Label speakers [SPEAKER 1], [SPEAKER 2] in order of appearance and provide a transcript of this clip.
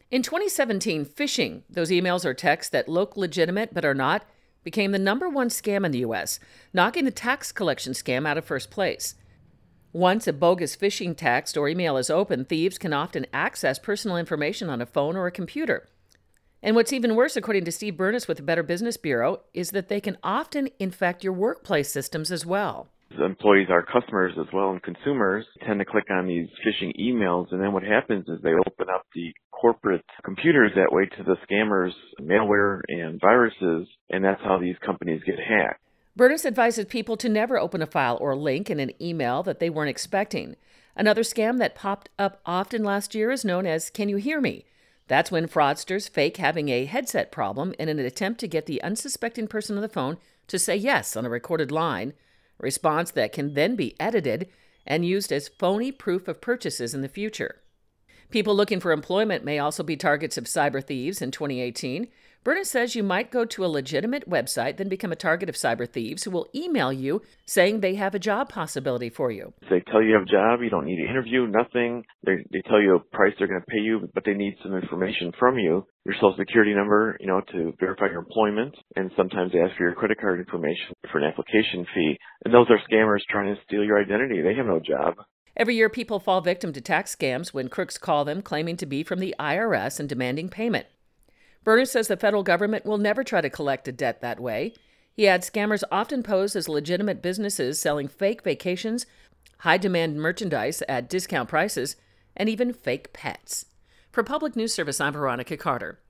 [SPEAKER 1] In 2017, phishing, those emails or texts that look legitimate but are not, became the #1 scam in the U.S., knocking the tax collection scam out of first place. Once a bogus phishing text or email is opened, thieves can often access personal information on a phone or a computer. And what's even worse, according to Steve Burness with the Better Business Bureau, is that they can often infect your workplace systems as well.
[SPEAKER 2] Employees are customers as well, and consumers tend to click on these phishing emails, and then what happens is they open up the corporate computers that way to the scammers' malware and viruses, and that's how these companies get hacked.
[SPEAKER 1] Burness advises people to never open a file or link in an email that they weren't expecting. Another scam that popped up often last year is known as Can You Hear Me? That's when fraudsters fake having a headset problem in an attempt to get the unsuspecting person on the phone to say yes on a recorded line, a response that can then be edited and used as phony proof of purchases in the future. People looking for employment may also be targets of cyber thieves in 2018. Burness says you might go to a legitimate website, then become a target of cyber thieves who will email you saying they have a job possibility for you.
[SPEAKER 2] They tell you have a job, you don't need to interview, nothing. They tell you a price they're going to pay you, but they need some information from you, your social security number, to verify your employment, and sometimes they ask for your credit card information for an application fee. And those are scammers trying to steal your identity. They have no job.
[SPEAKER 1] Every year, people fall victim to tax scams when crooks call them claiming to be from the IRS and demanding payment. Burness says the federal government will never try to collect a debt that way. He adds scammers often pose as legitimate businesses selling fake vacations, high-demand merchandise at discount prices, and even fake pets. For Public News Service, I'm Veronica Carter.